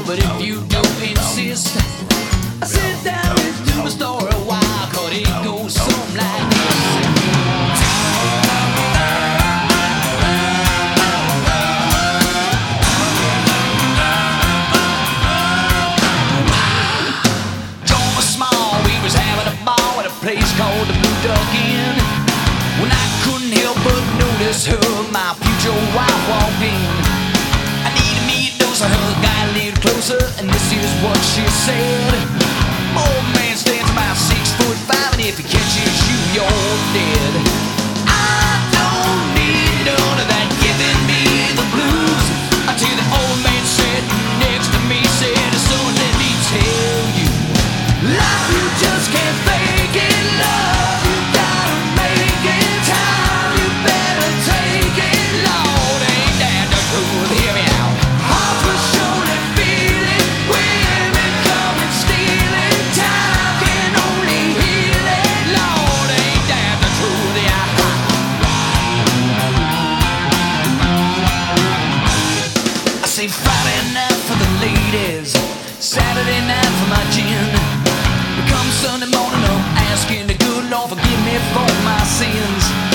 but if you do insist, I sit down and do my story a while, 'cause it goes something like this. John was small, we was having a ball at a place called the Blue Duck Inn, when I couldn't help but notice her, my future wife, walked in. I needed me a dose of her, got a little closer, and this is what she said. Old man stands about 6'5", and if he catches you, you're dead. I don't need none of that giving me the blues, until the old man sitting next to me said, son, let me tell you, life you just can't fake it, love you gotta make it, time you better take it, Lord, ain't that the truth? Hear me out. Hearts will surely feel it, women come and steal it, time can only heal it, Lord, ain't that the truth? Yeah. I say Friday night for the ladies, Saturday night for my gin. Come Sunday morning, I'm asking the good Lord forgive me for my sins.